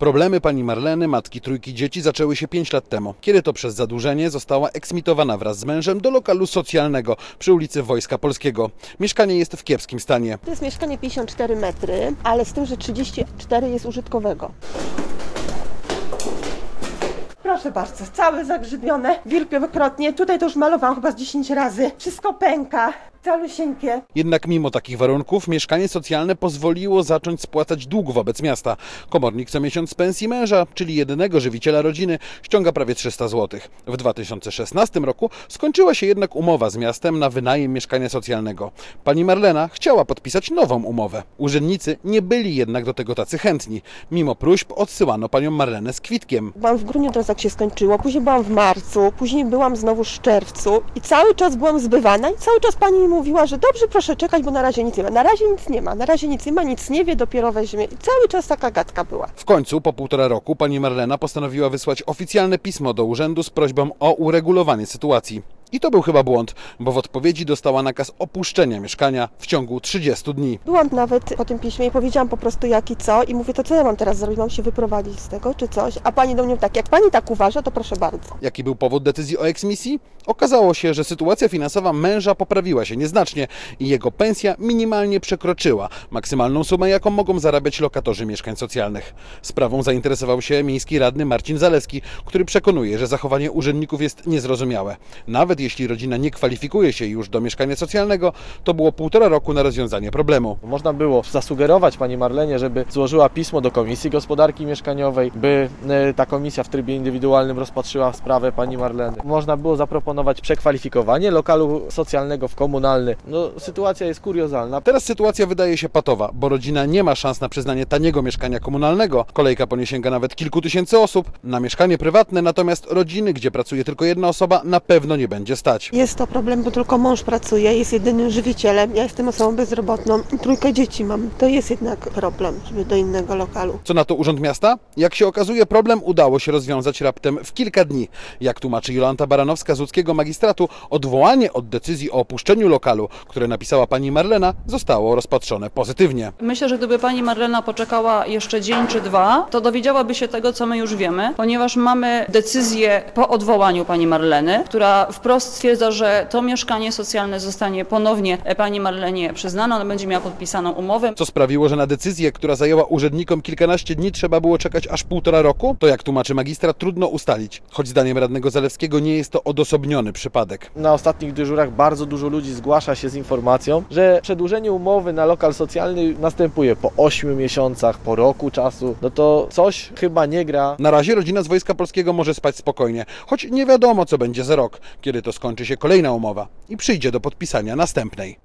Problemy pani Marleny, matki trójki dzieci, zaczęły się 5 lat temu, kiedy to przez zadłużenie została eksmitowana wraz z mężem do lokalu socjalnego przy ulicy Wojska Polskiego. Mieszkanie jest w kiepskim stanie. To jest mieszkanie 54 metry, ale z tym, że 34 jest użytkowego. Proszę bardzo, całe zagrzybione, wielokrotnie. Tutaj to już malowałam chyba z 10 razy. Wszystko pęka, calusieńkie. Jednak mimo takich warunków mieszkanie socjalne pozwoliło zacząć spłacać dług wobec miasta. Komornik co miesiąc z pensji męża, czyli jedynego żywiciela rodziny, ściąga prawie 300 zł. W 2016 roku skończyła się jednak umowa z miastem na wynajem mieszkania socjalnego. Pani Marlena chciała podpisać nową umowę. Urzędnicy nie byli jednak do tego tacy chętni. Mimo próśb odsyłano panią Marlenę z kwitkiem. Byłam w grudniu, teraz jak się skończyło, później byłam w marcu, później byłam znowu w czerwcu i cały czas byłam zbywana i cały czas pani mi mówiła, że dobrze, proszę czekać, bo na razie nic nie ma. Na razie nic nie ma, na razie nic nie ma, nic nie wie, dopiero weźmie. I cały czas taka gadka była. W końcu, po 1,5 roku, pani Marlena postanowiła wysłać oficjalne pismo do urzędu z prośbą o uregulowanie sytuacji. I to był chyba błąd, bo w odpowiedzi dostała nakaz opuszczenia mieszkania w ciągu 30 dni. Byłam nawet po tym piśmie i powiedziałam po prostu jak i co i mówię, to co ja mam teraz zrobić? Mam się wyprowadzić z tego czy coś? A pani do mnie tak, jak pani tak uważa, to proszę bardzo. Jaki był powód decyzji o eksmisji? Okazało się, że sytuacja finansowa męża poprawiła się nieznacznie i jego pensja minimalnie przekroczyła maksymalną sumę, jaką mogą zarabiać lokatorzy mieszkań socjalnych. Sprawą zainteresował się miejski radny Marcin Zalewski, który przekonuje, że zachowanie urzędników jest niezrozumiałe. Nawet jeśli rodzina nie kwalifikuje się już do mieszkania socjalnego, to było 1,5 roku na rozwiązanie problemu. Można było zasugerować pani Marlenie, żeby złożyła pismo do Komisji Gospodarki Mieszkaniowej, by ta komisja w trybie indywidualnym rozpatrzyła sprawę pani Marleny. Można było zaproponować przekwalifikowanie lokalu socjalnego w komunalny. No, sytuacja jest kuriozalna. Teraz sytuacja wydaje się patowa, bo rodzina nie ma szans na przyznanie taniego mieszkania komunalnego. Kolejka po nie sięga nawet kilku tysięcy osób. Na mieszkanie prywatne natomiast rodziny, gdzie pracuje tylko jedna osoba, na pewno nie będzie stać. Jest to problem, bo tylko mąż pracuje, jest jedynym żywicielem. Ja jestem osobą bezrobotną i 3 dzieci mam. To jest jednak problem, żeby do innego lokalu. Co na to Urząd Miasta? Jak się okazuje, problem udało się rozwiązać raptem w kilka dni. Jak tłumaczy Jolanta Baranowska z łódzkiego magistratu, odwołanie od decyzji o opuszczeniu lokalu, które napisała pani Marlena, zostało rozpatrzone pozytywnie. Myślę, że gdyby pani Marlena poczekała jeszcze dzień czy dwa, to dowiedziałaby się tego, co my już wiemy, ponieważ mamy decyzję po odwołaniu pani Marleny, która wprost stwierdza, że to mieszkanie socjalne zostanie ponownie pani Marlenie przyznane, ona będzie miała podpisaną umowę. Co sprawiło, że na decyzję, która zajęła urzędnikom kilkanaście dni, trzeba było czekać aż 1,5 roku? To, jak tłumaczy magistrat, trudno ustalić. Choć zdaniem radnego Zalewskiego nie jest to odosobniony przypadek. Na ostatnich dyżurach bardzo dużo ludzi zgłasza się z informacją, że przedłużenie umowy na lokal socjalny następuje po 8 miesiącach, po roku czasu. No to coś chyba nie gra. Na razie rodzina z Wojska Polskiego może spać spokojnie, choć nie wiadomo, co będzie za rok, kiedy to skończy się kolejna umowa i przyjdzie do podpisania następnej.